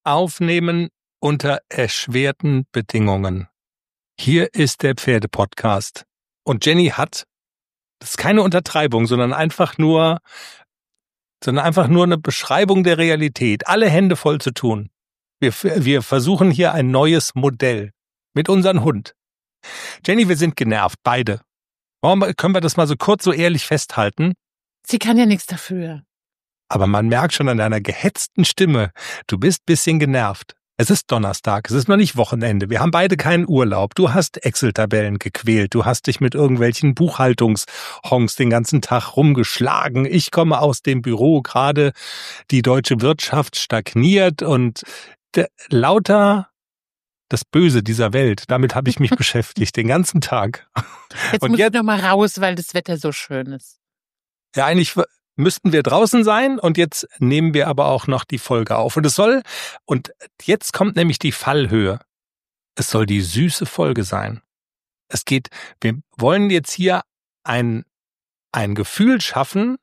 Aufnehmen unter erschwerten Bedingungen. Hier ist der Pferdepodcast. Und Jenny hat, das ist keine Untertreibung, sondern einfach nur eine Beschreibung der Realität. Alle Hände voll zu tun. Wir versuchen hier ein neues Modell mit unserem Hund. Jenny, wir sind genervt, beide. Können wir das mal so kurz, so ehrlich festhalten? Sie kann ja nichts dafür. Aber man merkt schon an deiner gehetzten Stimme, du bist ein bisschen genervt. Es ist Donnerstag, es ist noch nicht Wochenende. Wir haben beide keinen Urlaub. Du hast Excel-Tabellen gequält. Du hast dich mit irgendwelchen Buchhaltungshonks den ganzen Tag rumgeschlagen. Ich komme aus dem Büro, gerade die deutsche Wirtschaft stagniert und lauter das Böse dieser Welt. Damit habe ich mich beschäftigt, den ganzen Tag. Jetzt muss ich noch mal raus, weil das Wetter so schön ist. Ja, eigentlich müssten wir draußen sein und jetzt nehmen wir aber auch noch die Folge auf. Und jetzt kommt nämlich die Fallhöhe. Es soll die süße Folge sein. Wir wollen jetzt hier ein Gefühl schaffen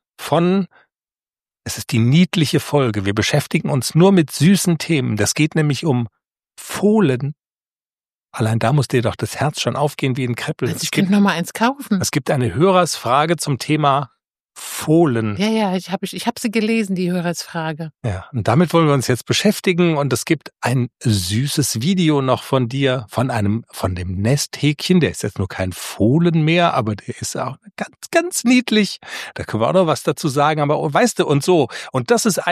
es ist die niedliche Folge. Wir beschäftigen uns nur mit süßen Themen. Das geht nämlich um Fohlen. Allein da muss dir doch das Herz schon aufgehen wie ein Kreppel. Also ich könnte noch mal eins kaufen. Es gibt eine Hörersfrage zum Thema Fohlen. Ja, ich hab sie gelesen, die Hörersfrage. Ja, und damit wollen wir uns jetzt beschäftigen und es gibt ein süßes Video noch von dir, von dem Nesthäkchen, der ist jetzt nur kein Fohlen mehr, aber der ist auch ganz, ganz niedlich. Da können wir auch noch was dazu sagen, aber weißt du, und so. Und das ist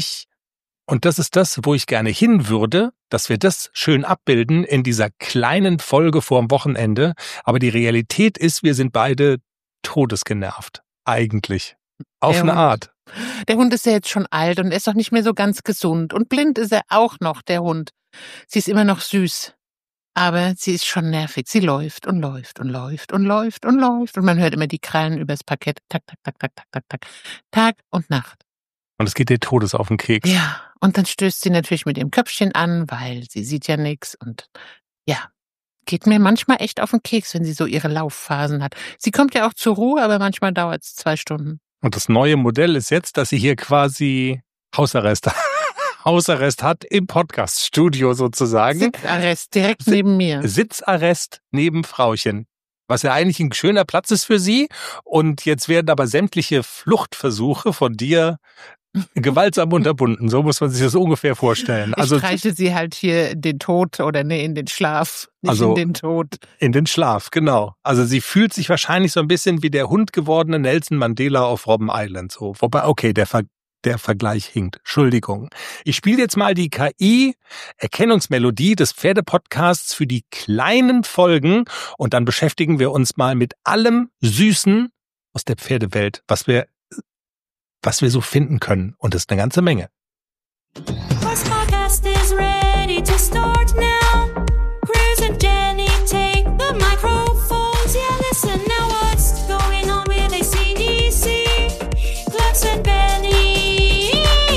das, wo ich gerne hin würde, dass wir das schön abbilden in dieser kleinen Folge vorm Wochenende. Aber die Realität ist, wir sind beide todesgenervt. Eigentlich. Auf eine Art. Der Hund ist ja jetzt schon alt und ist auch nicht mehr so ganz gesund. Und blind ist er auch noch, der Hund. Sie ist immer noch süß. Aber sie ist schon nervig. Sie läuft und läuft und läuft und läuft und läuft. Und man hört immer die Krallen übers Parkett. Tak, tak, tak, tak, tak, tak, tak. Tag und Nacht. Und es geht dir Todes auf den Keks. Ja, und dann stößt sie natürlich mit ihrem Köpfchen an, weil sie sieht ja nichts. Und ja, geht mir manchmal echt auf den Keks, wenn sie so ihre Laufphasen hat. Sie kommt ja auch zur Ruhe, aber manchmal dauert es 2 Stunden. Und das neue Modell ist jetzt, dass sie hier quasi Hausarrest hat im Podcaststudio sozusagen. Sitzarrest direkt neben mir. Sitzarrest neben Frauchen. Was ja eigentlich ein schöner Platz ist für sie. Und jetzt werden aber sämtliche Fluchtversuche von dir gewaltsam unterbunden. So muss man sich das ungefähr vorstellen. Ich streiche sie halt hier in den Tod in den Schlaf, nicht in den Tod. In den Schlaf, genau. Also sie fühlt sich wahrscheinlich so ein bisschen wie der Hund gewordene Nelson Mandela auf Robben Island. So. Wobei, okay, der Vergleich hinkt. Entschuldigung. Ich spiele jetzt mal die KI-Erkennungsmelodie des Pferdepodcasts für die kleinen Folgen und dann beschäftigen wir uns mal mit allem Süßen aus der Pferdewelt, was wir so finden können. Und das ist eine ganze Menge. This podcast is ready to start now. Chris and Jenny take the microphones. Yeah, listen now what's going on with AC/DC. Chris and Benny.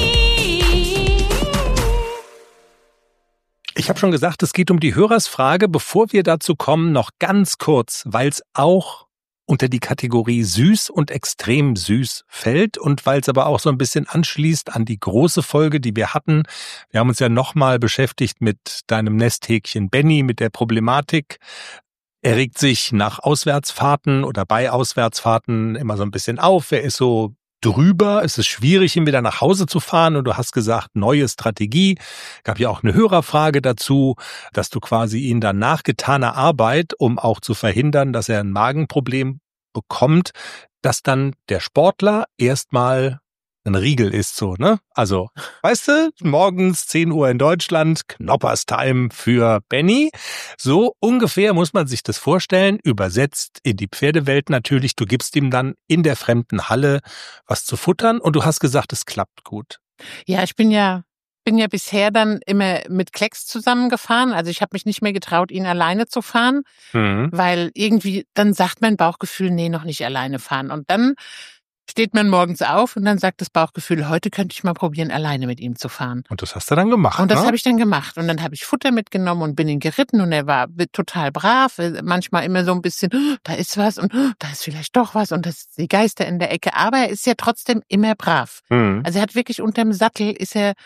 Ich habe schon gesagt, es geht um die Hörersfrage. Bevor wir dazu kommen, noch ganz kurz, weil es auch unter die Kategorie süß und extrem süß fällt und weil es aber auch so ein bisschen anschließt an die große Folge, die wir hatten. Wir haben uns ja nochmal beschäftigt mit deinem Nesthäkchen Benny, mit der Problematik. Er regt sich nach Auswärtsfahrten oder bei Auswärtsfahrten immer so ein bisschen auf. Er ist so drüber, es ist schwierig, ihn wieder nach Hause zu fahren und du hast gesagt, neue Strategie. Gab ja auch eine Hörerfrage dazu, dass du quasi ihn dann nach getaner Arbeit, um auch zu verhindern, dass er ein Magenproblem bekommt, dass dann der Sportler erstmal ein Riegel ist, so, ne? Also, weißt du, morgens 10 Uhr in Deutschland, Knoppers-Time für Benny. So ungefähr muss man sich das vorstellen, übersetzt in die Pferdewelt natürlich. Du gibst ihm dann in der fremden Halle was zu futtern und du hast gesagt, es klappt gut. Ja, ich bin ja bisher dann immer mit Klecks zusammengefahren. Also ich habe mich nicht mehr getraut, ihn alleine zu fahren, weil irgendwie dann sagt mein Bauchgefühl, nee, noch nicht alleine fahren. Und dann steht man morgens auf und dann sagt das Bauchgefühl, heute könnte ich mal probieren, alleine mit ihm zu fahren. Und das hast du dann gemacht, Und das habe ich dann gemacht. Und dann habe ich Futter mitgenommen und bin ihn geritten und er war total brav. Manchmal immer so ein bisschen, da ist was und da ist vielleicht doch was und das ist die Geister in der Ecke. Aber er ist ja trotzdem immer brav. Also er hat wirklich unterm Sattel ist er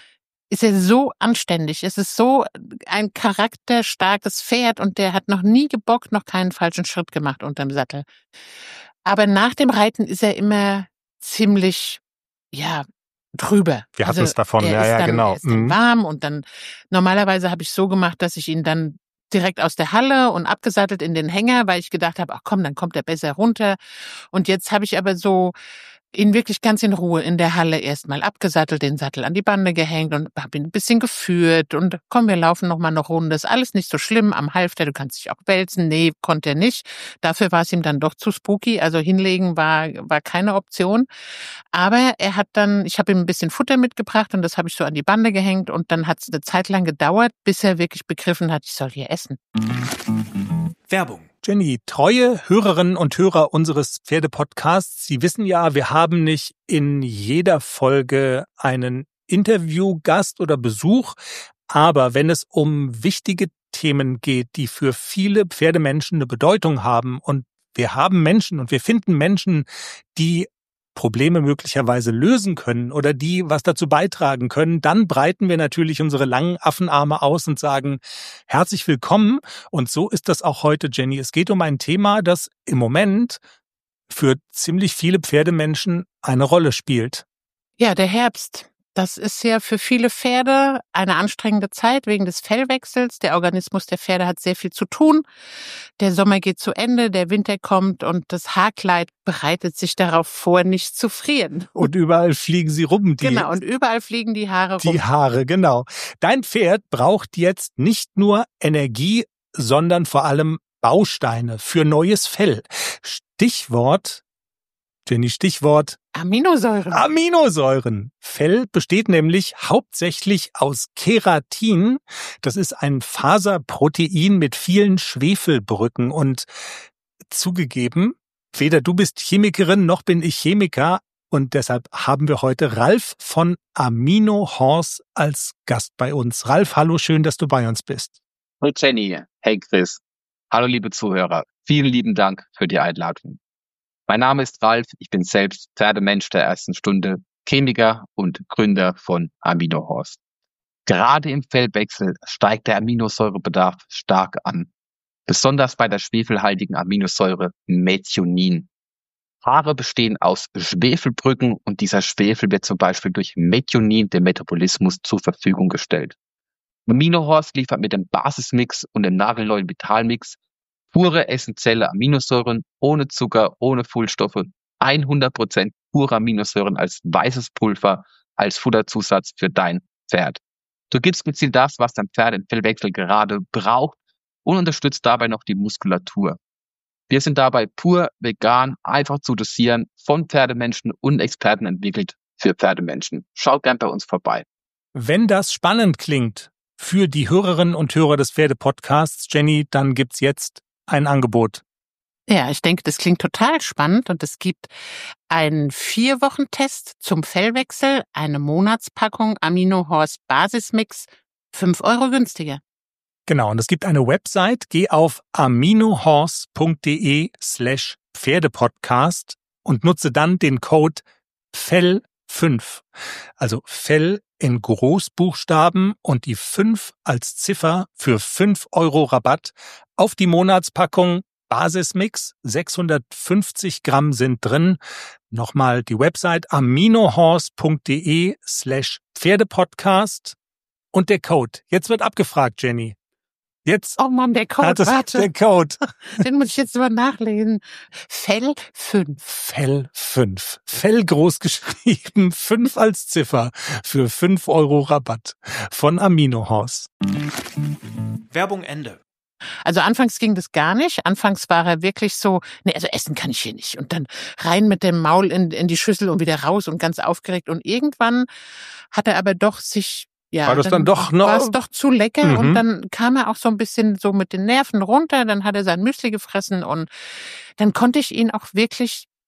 ist er so anständig. Es ist so ein charakterstarkes Pferd und der hat noch nie gebockt, noch keinen falschen Schritt gemacht unterm Sattel. Aber nach dem Reiten ist er immer ziemlich, drüber. Wir hatten es davon, genau. Er ist dann warm und dann, normalerweise habe ich so gemacht, dass ich ihn dann direkt aus der Halle und abgesattelt in den Hänger, weil ich gedacht habe, ach komm, dann kommt er besser runter. Und jetzt habe ich aber so ihn wirklich ganz in Ruhe in der Halle erstmal abgesattelt, den Sattel an die Bande gehängt und habe ihn ein bisschen geführt und komm, wir laufen noch mal eine Runde. Ist alles nicht so schlimm am Halfter, du kannst dich auch wälzen. Nee, konnte er nicht. Dafür war es ihm dann doch zu spooky, also hinlegen war keine Option. Aber er hat dann, ich habe ihm ein bisschen Futter mitgebracht und das habe ich so an die Bande gehängt und dann hat es eine Zeit lang gedauert, bis er wirklich begriffen hat, ich soll hier essen. Werbung. Jenny, treue Hörerinnen und Hörer unseres Pferdepodcasts, Sie wissen ja, wir haben nicht in jeder Folge einen Interviewgast oder Besuch, aber wenn es um wichtige Themen geht, die für viele Pferdemenschen eine Bedeutung haben und wir haben Menschen und wir finden Menschen, die Probleme möglicherweise lösen können oder die was dazu beitragen können, dann breiten wir natürlich unsere langen Affenarme aus und sagen, herzlich willkommen. Und so ist das auch heute, Jenny. Es geht um ein Thema, das im Moment für ziemlich viele Pferdemenschen eine Rolle spielt. Ja, der Herbst. Das ist ja für viele Pferde eine anstrengende Zeit wegen des Fellwechsels. Der Organismus der Pferde hat sehr viel zu tun. Der Sommer geht zu Ende, der Winter kommt und das Haarkleid bereitet sich darauf vor, nicht zu frieren. Und überall fliegen sie rum. Genau, und überall fliegen die Haare rum. Die Haare, genau. Dein Pferd braucht jetzt nicht nur Energie, sondern vor allem Bausteine für neues Fell. Stichwort Aminosäuren. Aminosäuren. Fell besteht nämlich hauptsächlich aus Keratin. Das ist ein Faserprotein mit vielen Schwefelbrücken. Und zugegeben, weder du bist Chemikerin noch bin ich Chemiker. Und deshalb haben wir heute Ralf von Amino Horse als Gast bei uns. Ralf, hallo, schön, dass du bei uns bist. Hallo Jenny, hey Chris. Hallo liebe Zuhörer. Vielen lieben Dank für die Einladung. Mein Name ist Ralf, ich bin selbst Pferdemensch der ersten Stunde, Chemiker und Gründer von Amino Horse. Gerade im Fellwechsel steigt der Aminosäurebedarf stark an, besonders bei der schwefelhaltigen Aminosäure Methionin. Haare bestehen aus Schwefelbrücken und dieser Schwefel wird zum Beispiel durch Methionin dem Metabolismus zur Verfügung gestellt. Amino Horse liefert mit dem Basismix und dem nagelneuen Vitalmix pure essentielle Aminosäuren, ohne Zucker, ohne Füllstoffe, 100% pure Aminosäuren als weißes Pulver, als Futterzusatz für dein Pferd. Du gibst gezielt das, was dein Pferd im Fellwechsel gerade braucht und unterstützt dabei noch die Muskulatur. Wir sind dabei pur, vegan, einfach zu dosieren, von Pferdemenschen und Experten entwickelt für Pferdemenschen. Schaut gern bei uns vorbei. Wenn das spannend klingt für die Hörerinnen und Hörer des Pferdepodcasts, Jenny, dann gibt's jetzt ein Angebot. Ja, ich denke, das klingt total spannend und es gibt einen 4-Wochen-Test zum Fellwechsel, eine Monatspackung Amino Horse Basismix, 5 € günstiger. Genau, und es gibt eine Website, geh auf aminohorse.de/Pferdepodcast und nutze dann den Code FELL5. Also Fell in Großbuchstaben und die 5 als Ziffer für 5 € Rabatt auf die Monatspackung Basismix. 650 Gramm sind drin. Nochmal die Website aminohorse.de/Pferdepodcast und der Code. Jetzt wird abgefragt, Jenny. Jetzt. Oh Mann, der Code, warte. Der Code. Den muss ich jetzt mal nachlesen. FELL5. FELL5. Fell groß geschrieben, 5 als Ziffer für 5 € Rabatt von Amino Horse. Werbung Ende. Also anfangs ging das gar nicht. Anfangs war er wirklich so, nee, also essen kann ich hier nicht. Und dann rein mit dem Maul in die Schüssel und wieder raus und ganz aufgeregt. Und irgendwann hat er aber doch sich, war das dann doch noch? War es doch zu lecker und dann kam er auch so ein bisschen so mit den Nerven runter. Dann hat er sein Müsli gefressen und dann konnte ich ihn auch wirklich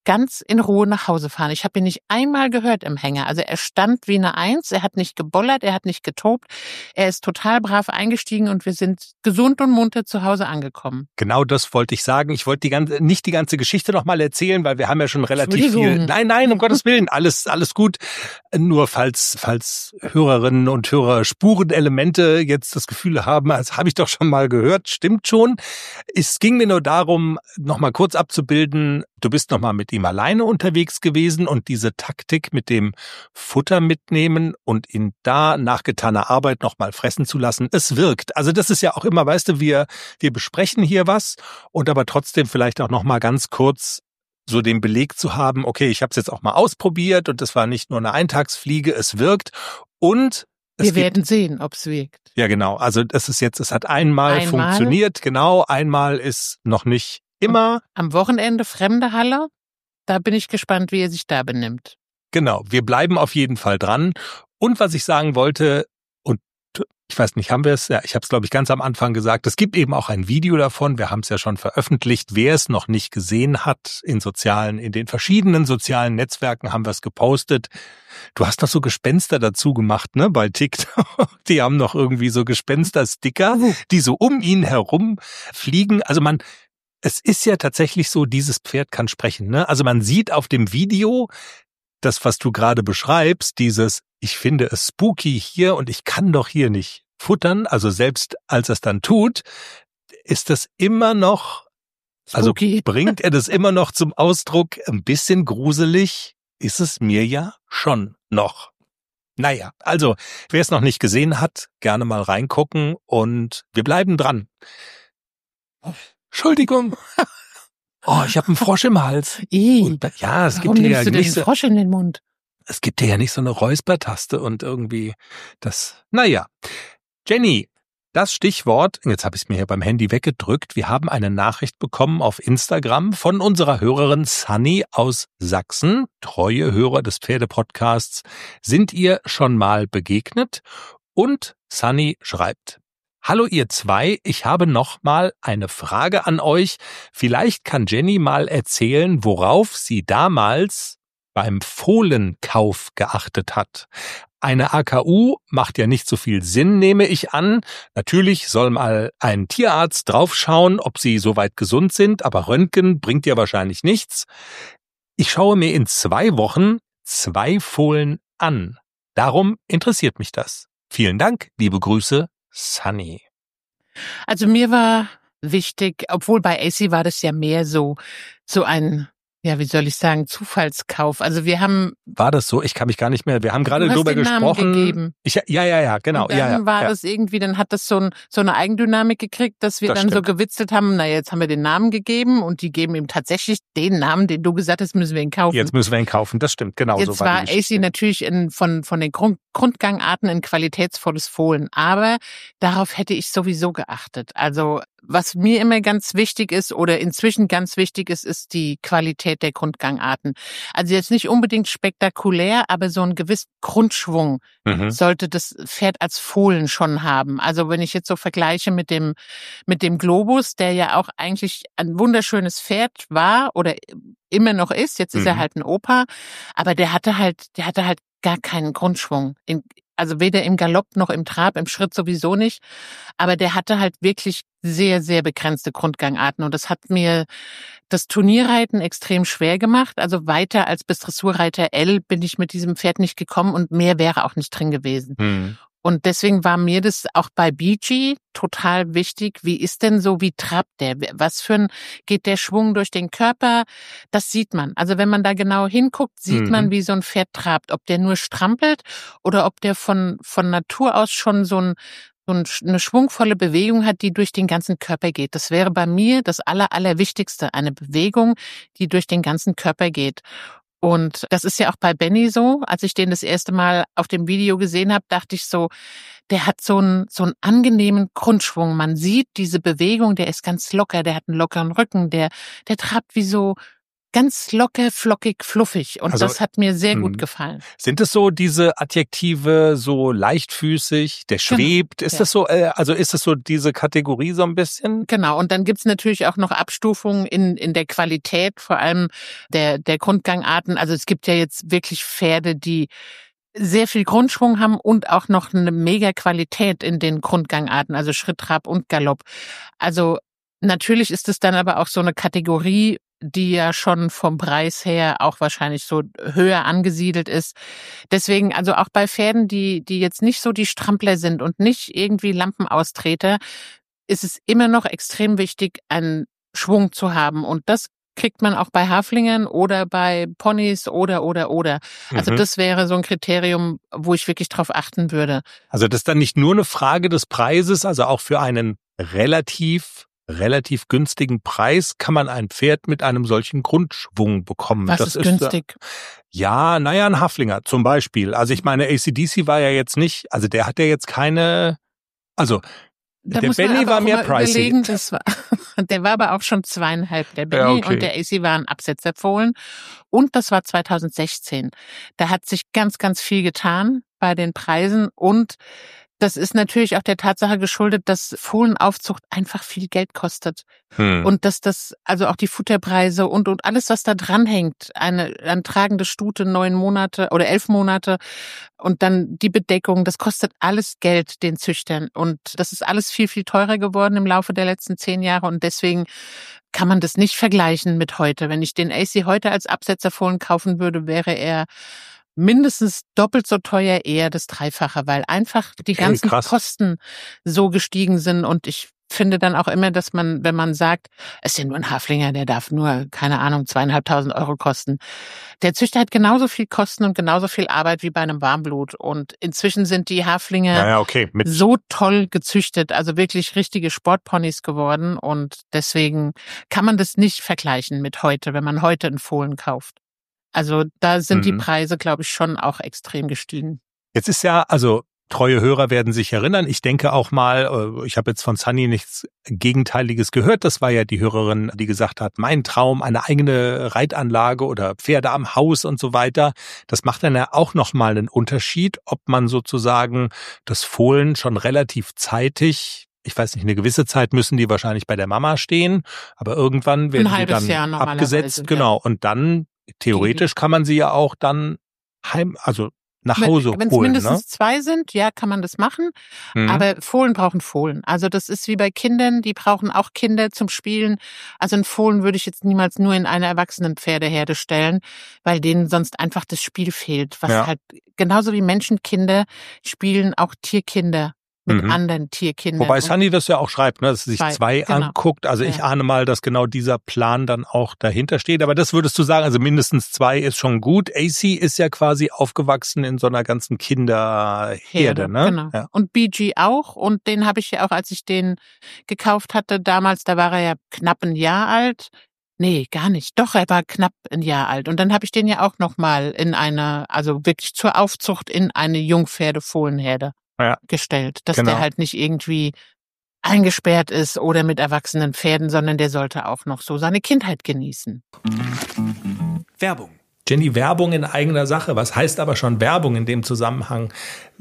ganz in Ruhe nach Hause fahren. Ich habe ihn nicht einmal gehört im Hänger. Also er stand wie eine Eins, er hat nicht gebollert, er hat nicht getobt. Er ist total brav eingestiegen und wir sind gesund und munter zu Hause angekommen. Genau das wollte ich sagen. Ich wollte nicht die ganze Geschichte nochmal erzählen, weil wir haben ja schon relativ viel... Nein, um Gottes Willen, alles gut. Nur falls Hörerinnen und Hörer Spurenelemente jetzt das Gefühl haben, das habe ich doch schon mal gehört, stimmt schon. Es ging mir nur darum, nochmal kurz abzubilden, du bist nochmal mit ihm alleine unterwegs gewesen und diese Taktik mit dem Futter mitnehmen und ihn da nach getaner Arbeit nochmal fressen zu lassen, es wirkt. Also das ist ja auch immer, weißt du, wir besprechen hier was und aber trotzdem vielleicht auch nochmal ganz kurz so den Beleg zu haben, okay, ich habe es jetzt auch mal ausprobiert und das war nicht nur eine Eintagsfliege, es wirkt und wir werden sehen, ob es wirkt. Ja, genau. Also es hat einmal funktioniert, genau, einmal ist noch nicht immer. Am Wochenende fremde Halle, da bin ich gespannt, wie er sich da benimmt. Genau, wir bleiben auf jeden Fall dran. Und was ich sagen wollte, und ich weiß nicht, haben wir es? Ja, ich habe es, glaube ich, ganz am Anfang gesagt. Es gibt eben auch ein Video davon. Wir haben es ja schon veröffentlicht. Wer es noch nicht gesehen hat, in den verschiedenen sozialen Netzwerken haben wir es gepostet. Du hast doch so Gespenster dazu gemacht, ne, bei TikTok. Die haben noch irgendwie so Gespenster-Sticker, die so um ihn herum fliegen. Also es ist ja tatsächlich so, dieses Pferd kann sprechen, ne? Also man sieht auf dem Video, das, was du gerade beschreibst, dieses, ich finde es spooky hier und ich kann doch hier nicht futtern, also selbst als er es dann tut, ist das immer noch, spooky. Also bringt er das immer noch zum Ausdruck, ein bisschen gruselig ist es mir ja schon noch. Naja, also wer es noch nicht gesehen hat, gerne mal reingucken und wir bleiben dran. Entschuldigung. Oh, ich habe einen Frosch im Hals. Und, ja, es gibt dir ja nicht so Frosch in den Mund. Es gibt dir ja nicht so eine Räuspertaste und irgendwie das. Naja, Jenny, das Stichwort. Jetzt habe ich es mir hier beim Handy weggedrückt. Wir haben eine Nachricht bekommen auf Instagram von unserer Hörerin Sunny aus Sachsen, treue Hörer des Pferdepodcasts. Sind ihr schon mal begegnet? Und Sunny schreibt: Hallo ihr zwei, ich habe noch mal eine Frage an euch. Vielleicht kann Jenny mal erzählen, worauf sie damals beim Fohlenkauf geachtet hat. Eine AKU macht ja nicht so viel Sinn, nehme ich an. Natürlich soll mal ein Tierarzt draufschauen, ob sie soweit gesund sind, aber Röntgen bringt ja wahrscheinlich nichts. Ich schaue mir in 2 Wochen 2 Fohlen an. Darum interessiert mich das. Vielen Dank, liebe Grüße, Sunny. Also mir war wichtig, obwohl bei AC war das ja mehr so ein, ja, wie soll ich sagen, Zufallskauf. Also wir haben... War das so? Ich kann mich gar nicht mehr... Wir haben gerade drüber gesprochen. Gegeben. Ja, genau. Und dann war das irgendwie, dann hat das so eine Eigendynamik gekriegt, dass wir das dann stimmt. So gewitzelt haben, na jetzt haben wir den Namen gegeben und die geben ihm tatsächlich den Namen, den du gesagt hast, müssen wir ihn kaufen. Jetzt müssen wir ihn kaufen, das stimmt, genau jetzt so war die AC natürlich von den Grundgangarten ein qualitätsvolles Fohlen, aber darauf hätte ich sowieso geachtet. Also was mir immer ganz wichtig ist oder inzwischen ganz wichtig ist die Qualität der Grundgangarten. Also jetzt nicht unbedingt spektakulär, aber so einen gewissen Grundschwung sollte das Pferd als Fohlen schon haben. Also wenn ich jetzt so vergleiche mit dem Globus, der ja auch eigentlich ein wunderschönes Pferd war oder immer noch ist, jetzt ist er halt ein Opa, aber der hatte halt gar keinen Grundschwung. Also weder im Galopp noch im Trab, im Schritt sowieso nicht. Aber der hatte halt wirklich sehr, sehr begrenzte Grundgangarten. Und das hat mir das Turnierreiten extrem schwer gemacht. Also weiter als bis Dressurreiter L bin ich mit diesem Pferd nicht gekommen und mehr wäre auch nicht drin gewesen. Und deswegen war mir das auch bei BG total wichtig. Wie ist denn so, wie trappt der? Geht der Schwung durch den Körper? Das sieht man. Also wenn man da genau hinguckt, sieht man, wie so ein Pferd trabt. Ob der nur strampelt oder ob der von Natur aus schon so eine schwungvolle Bewegung hat, die durch den ganzen Körper geht. Das wäre bei mir das Allerwichtigste. Eine Bewegung, die durch den ganzen Körper geht. Und das ist ja auch bei Benny so. Als ich den das erste Mal auf dem Video gesehen habe, dachte ich so, der hat so einen angenehmen Grundschwung. Man sieht diese Bewegung, der ist ganz locker, der hat einen lockeren Rücken, der trabt wie so ganz locker, flockig, fluffig. Und Also, das hat mir sehr gut gefallen. Sind es so diese Adjektive, so leichtfüßig, der schwebt? Ist ja. das so, also ist es so diese Kategorie so ein bisschen? Genau, und dann gibt's natürlich auch noch Abstufungen in der Qualität, vor allem der Grundgangarten. Also es gibt ja jetzt wirklich Pferde, die sehr viel Grundschwung haben und auch noch eine mega Qualität in den Grundgangarten, also Schritt, Trab und Galopp. Also natürlich ist es dann aber auch so eine Kategorie, die ja schon vom Preis her auch wahrscheinlich so höher angesiedelt ist. Deswegen, also auch bei Pferden, die jetzt nicht so die Strampler sind und nicht irgendwie Lampenaustreter, ist es immer noch extrem wichtig, einen Schwung zu haben. Und das kriegt man auch bei Haflingern oder bei Ponys oder. Also das wäre so ein Kriterium, wo ich wirklich drauf achten würde. Also das ist dann nicht nur eine Frage des Preises, also auch für einen relativ günstigen Preis kann man ein Pferd mit einem solchen Grundschwung bekommen. Was ist günstig? Ja, naja, ein Haflinger zum Beispiel. Also ich meine, AC/DC war ja jetzt nicht, also der hat ja jetzt keine, also Da der muss man Benny aber war auch mehr mal pricey. überlegen, der war aber auch schon 2,5, der Benny, Ja, okay. und der AC war ein Absetzerfohlen. Und das war 2016. Da hat sich ganz, ganz viel getan bei den Preisen und das ist natürlich auch der Tatsache geschuldet, dass Fohlenaufzucht einfach viel Geld kostet. Und dass das, also auch die Futterpreise und alles, was da dranhängt, eine tragende Stute 9 Monate oder 11 Monate und dann die Bedeckung, das kostet alles Geld den Züchtern. Und das ist alles viel, viel teurer geworden im Laufe der letzten 10 Jahre und deswegen kann man das nicht vergleichen mit heute. Wenn ich den AC heute als Absetzerfohlen kaufen würde, wäre er mindestens doppelt so teuer, eher das Dreifache, weil einfach die ganzen Kosten so gestiegen sind. Und ich finde dann auch immer, dass man, wenn man sagt, es ist ja nur ein Haflinger, der darf nur, keine Ahnung, 2.500 Euro kosten. Der Züchter hat genauso viel Kosten und genauso viel Arbeit wie bei einem Warmblut. Und inzwischen sind die Haflinge so toll gezüchtet, also wirklich richtige Sportponys geworden. Und deswegen kann man das nicht vergleichen mit heute, wenn man heute einen Fohlen kauft. Also da sind die Preise, glaube ich, schon auch extrem gestiegen. Jetzt ist ja, also treue Hörer werden sich erinnern, ich denke auch mal, ich habe jetzt von Sunny nichts Gegenteiliges gehört, das war ja die Hörerin, die gesagt hat, mein Traum, eine eigene Reitanlage oder Pferde am Haus und so weiter. Das macht dann ja auch nochmal einen Unterschied, ob man sozusagen das Fohlen schon relativ zeitig, ich weiß nicht, eine gewisse Zeit müssen die wahrscheinlich bei der Mama stehen, aber irgendwann werden die dann abgesetzt, genau, und dann theoretisch kann man sie ja auch dann nach Hause holen. Wenn es mindestens 2 sind, ja, kann man das machen. Aber Fohlen brauchen Fohlen. Also das ist wie bei Kindern, die brauchen auch Kinder zum Spielen. Also ein Fohlen würde ich jetzt niemals nur in eine erwachsenen Pferdeherde stellen, weil denen sonst einfach das Spiel fehlt. Was halt genauso wie Menschenkinder spielen auch Tierkinder mit anderen Tierkindern. Wobei Sunny das ja auch schreibt, ne, dass sie sich 2 anguckt. Also ich ahne mal, dass genau dieser Plan dann auch dahinter steht. Aber das würdest du sagen, also mindestens 2 ist schon gut. AC ist ja quasi aufgewachsen in so einer ganzen Kinderherde, ne? Genau. Ja. Und BG auch. Und den habe ich ja auch, als ich den gekauft hatte damals, da war er ja knapp ein Jahr alt. Nee, gar nicht. Doch, er war knapp ein Jahr alt. Und dann habe ich den ja auch nochmal also wirklich zur Aufzucht in eine Jungpferdefohlenherde gestellt, dass der halt nicht irgendwie eingesperrt ist oder mit erwachsenen Pferden, sondern der sollte auch noch so seine Kindheit genießen. Werbung. Jenny, Werbung in eigener Sache. Was heißt aber schon Werbung in dem Zusammenhang?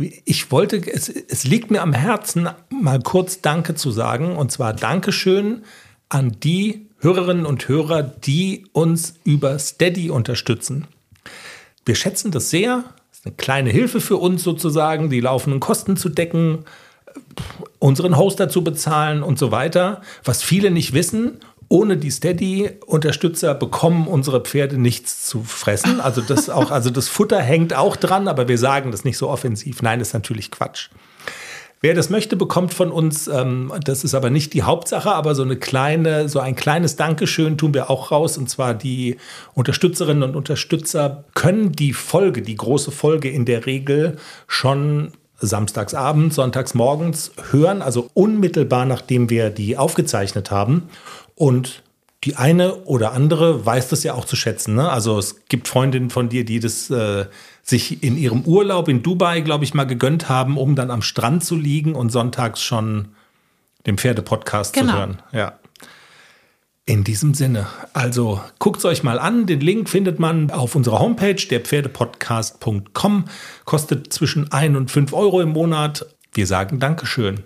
Es liegt mir am Herzen, mal kurz Danke zu sagen. Und zwar Dankeschön an die Hörerinnen und Hörer, die uns über Steady unterstützen. Wir schätzen das sehr. Eine kleine Hilfe für uns sozusagen, die laufenden Kosten zu decken, unseren Hoster zu bezahlen und so weiter. Was viele nicht wissen, ohne die Steady-Unterstützer bekommen unsere Pferde nichts zu fressen. Also das Futter hängt auch dran, aber wir sagen das nicht so offensiv. Nein, ist natürlich Quatsch. Wer das möchte, bekommt von uns, das ist aber nicht die Hauptsache, aber so ein kleines Dankeschön tun wir auch raus. Und zwar die Unterstützerinnen und Unterstützer können die große Folge in der Regel schon samstagsabends, sonntags morgens hören, also unmittelbar nachdem wir die aufgezeichnet haben. Und die eine oder andere weiß das ja auch zu schätzen, ne? Also es gibt Freundinnen von dir, die das sich in ihrem Urlaub in Dubai, glaube ich, mal gegönnt haben, um dann am Strand zu liegen und sonntags schon den Pferdepodcast zu hören. Ja. In diesem Sinne, also guckt es euch mal an. Den Link findet man auf unserer Homepage, derpferdepodcast.com. Kostet zwischen 1 und 5 Euro im Monat. Wir sagen Dankeschön.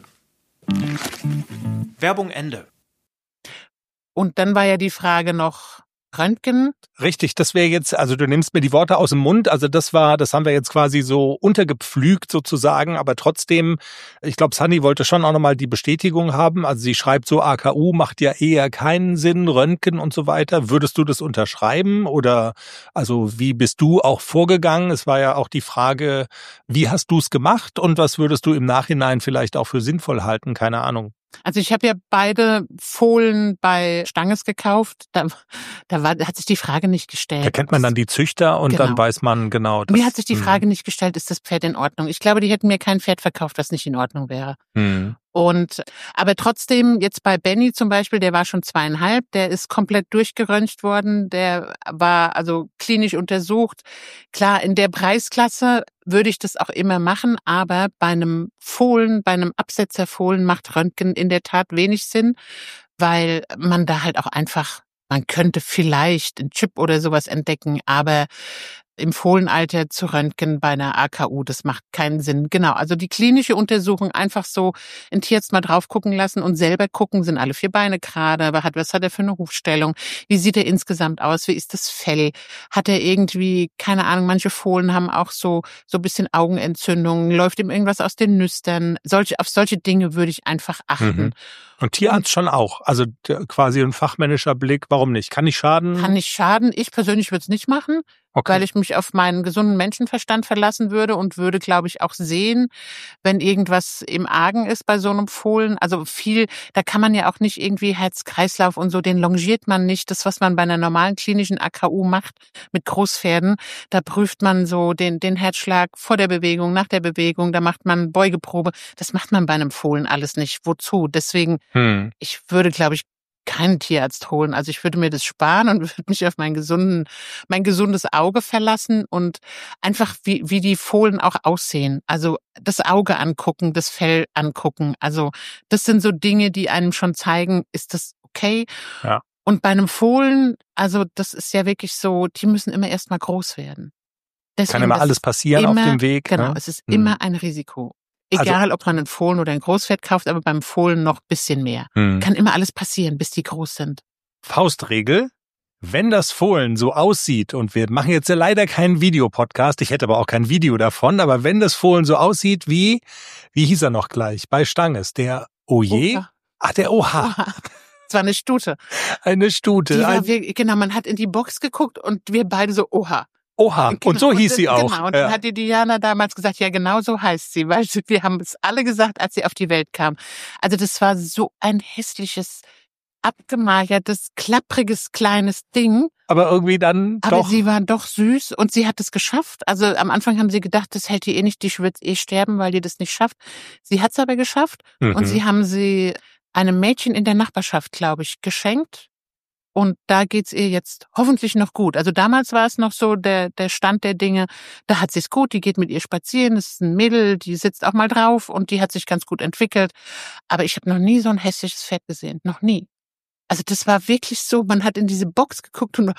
Werbung Ende. Und dann war ja die Frage noch Röntgen. Richtig, das wäre jetzt, also du nimmst mir die Worte aus dem Mund, also das haben wir jetzt quasi so untergepflügt sozusagen, aber trotzdem, ich glaube, Sunny wollte schon auch nochmal die Bestätigung haben, also sie schreibt so, AKU macht ja eher keinen Sinn, Röntgen und so weiter. Würdest du das unterschreiben oder also wie bist du auch vorgegangen? Es war ja auch die Frage, wie hast du es gemacht und was würdest du im Nachhinein vielleicht auch für sinnvoll halten? Keine Ahnung. Also ich habe ja beide Fohlen bei Stanges gekauft. Da hat sich die Frage nicht gestellt. Da kennt man dann die Züchter und Genau. Dann weiß man genau. Mir hat sich die Frage nicht gestellt, ist das Pferd in Ordnung? Ich glaube, die hätten mir kein Pferd verkauft, was nicht in Ordnung wäre. Aber trotzdem, jetzt bei Benny zum Beispiel, der war schon 2,5, der ist komplett durchgeröntgt worden, der war also klinisch untersucht. Klar, in der Preisklasse würde ich das auch immer machen, aber bei einem Fohlen, bei einem Absetzerfohlen macht Röntgen in der Tat wenig Sinn, weil man da halt auch einfach, man könnte vielleicht einen Chip oder sowas entdecken, aber im Fohlenalter zu röntgen bei einer AKU, das macht keinen Sinn. Genau, also die klinische Untersuchung einfach so ein Tierarzt mal drauf gucken lassen und selber gucken, sind alle 4 Beine gerade, was hat er für eine Hufstellung, wie sieht er insgesamt aus, wie ist das Fell, hat er irgendwie, keine Ahnung, manche Fohlen haben auch so ein bisschen Augenentzündungen, läuft ihm irgendwas aus den Nüstern, auf solche Dinge würde ich einfach achten. Und Tierarzt schon auch, also quasi ein fachmännischer Blick, warum nicht? Kann nicht schaden? Kann nicht schaden, ich persönlich würde es nicht machen. Okay. Weil ich mich auf meinen gesunden Menschenverstand verlassen würde und würde, glaube ich, auch sehen, wenn irgendwas im Argen ist bei so einem Fohlen. Also viel, da kann man ja auch nicht irgendwie Herz-Kreislauf und so, den longiert man nicht. Das, was man bei einer normalen klinischen AKU macht mit Großpferden, da prüft man so den Herzschlag vor der Bewegung, nach der Bewegung, da macht man Beugeprobe. Das macht man bei einem Fohlen alles nicht. Wozu? Deswegen, ich würde, glaube ich, keinen Tierarzt holen. Also ich würde mir das sparen und würde mich auf mein gesundes Auge verlassen und einfach wie die Fohlen auch aussehen. Also das Auge angucken, das Fell angucken. Also das sind so Dinge, die einem schon zeigen, ist das okay? Ja. Und bei einem Fohlen, also das ist ja wirklich so, die müssen immer erstmal groß werden. Deswegen, kann immer alles passieren auf dem Weg. Genau, ne? es ist immer ein Risiko. Egal, ob man einen Fohlen oder ein Großpferd kauft, aber beim Fohlen noch ein bisschen mehr. Kann immer alles passieren, bis die groß sind. Faustregel, wenn das Fohlen so aussieht, und wir machen jetzt ja leider keinen Videopodcast, ich hätte aber auch kein Video davon, aber wenn das Fohlen so aussieht wie hieß er noch gleich, bei Stanges, der Oje? Oha. Ach, der Oha. Es war eine Stute. Eine Stute. Genau, man hat in die Box geguckt und wir beide so, Oha. Oha, Genau, und so hieß sie auch. Genau, und dann hat die Diana damals gesagt, ja genau so heißt sie, weil wir haben es alle gesagt, als sie auf die Welt kam. Also das war so ein hässliches, abgemagertes, klappriges, kleines Ding. Aber irgendwie dann Aber doch. sie war doch süß und sie hat es geschafft. Also am Anfang haben sie gedacht, das hält die nicht, die wird sterben, weil die das nicht schafft. Sie hat es aber geschafft und sie haben sie einem Mädchen in der Nachbarschaft, glaube ich, geschenkt. Und da geht's ihr jetzt hoffentlich noch gut. Also damals war es noch so der Stand der Dinge, da hat sie's gut, die geht mit ihr spazieren, das ist ein Mädel, die sitzt auch mal drauf und die hat sich ganz gut entwickelt. Aber ich habe noch nie so ein hässliches Pferd gesehen, noch nie. Also das war wirklich so, man hat in diese Box geguckt und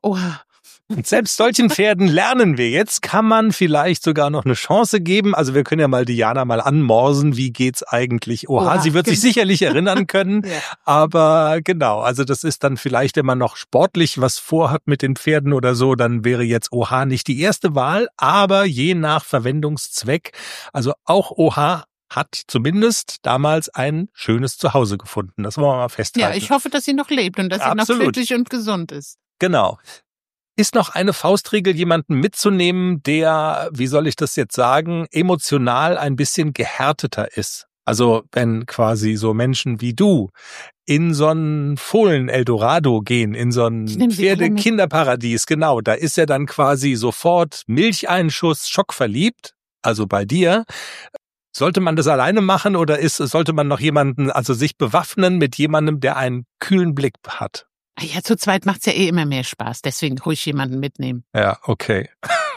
Und selbst solchen Pferden lernen wir. Jetzt kann man vielleicht sogar noch eine Chance geben. Also wir können ja mal Diana mal anmorsen, wie geht's eigentlich? Oha, sie wird sich sicherlich erinnern können. Ja. Aber genau, also das ist dann vielleicht, wenn man noch sportlich was vorhat mit den Pferden oder so, dann wäre jetzt Oha nicht die erste Wahl. Aber je nach Verwendungszweck, also auch Oha hat zumindest damals ein schönes Zuhause gefunden. Das wollen wir mal festhalten. Ja, ich hoffe, dass sie noch lebt und dass sie noch glücklich und gesund ist. Genau. Ist noch eine Faustregel, jemanden mitzunehmen, der, wie soll ich das jetzt sagen, emotional ein bisschen gehärteter ist? Also wenn quasi so Menschen wie du in so ein Fohlen-Eldorado gehen, in so ein Pferde-Kinderparadies, genau, da ist er dann quasi sofort Milcheinschuss, schockverliebt, also bei dir. Sollte man das alleine machen oder sollte man noch jemanden, also sich bewaffnen mit jemandem, der einen kühlen Blick hat? Ja, zu zweit macht's ja immer mehr Spaß, deswegen ruhig jemanden mitnehmen. Ja, okay.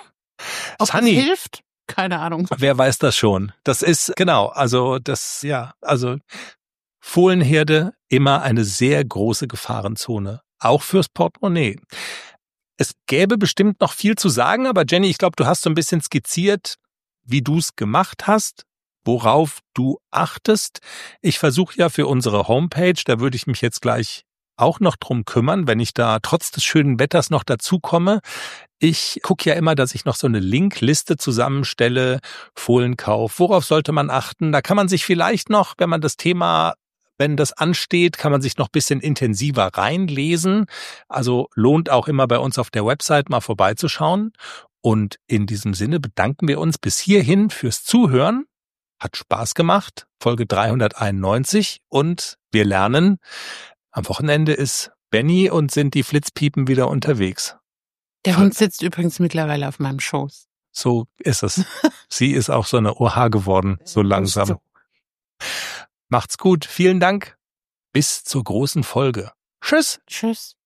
Ob Sunny, das hilft? Keine Ahnung. Wer weiß das schon? Das ist, genau, also das, ja, also Fohlenherde immer eine sehr große Gefahrenzone, auch fürs Portemonnaie. Es gäbe bestimmt noch viel zu sagen, aber Jenny, ich glaube, du hast so ein bisschen skizziert, wie du es gemacht hast, worauf du achtest. Ich versuche ja für unsere Homepage, da würde ich mich jetzt gleich auch noch drum kümmern, wenn ich da trotz des schönen Wetters noch dazukomme. Ich gucke ja immer, dass ich noch so eine Linkliste zusammenstelle, Fohlenkauf, worauf sollte man achten? Da kann man sich vielleicht noch, wenn das ansteht, kann man sich noch ein bisschen intensiver reinlesen. Also lohnt auch immer bei uns auf der Website mal vorbeizuschauen. Und in diesem Sinne bedanken wir uns bis hierhin fürs Zuhören. Hat Spaß gemacht, Folge 391. Und wir lernen, am Wochenende ist Benny und sind die Flitzpiepen wieder unterwegs. Der Hund sitzt übrigens mittlerweile auf meinem Schoß. So ist es. Sie ist auch so eine OH geworden, so langsam. So. Macht's gut, vielen Dank. Bis zur großen Folge. Tschüss. Tschüss.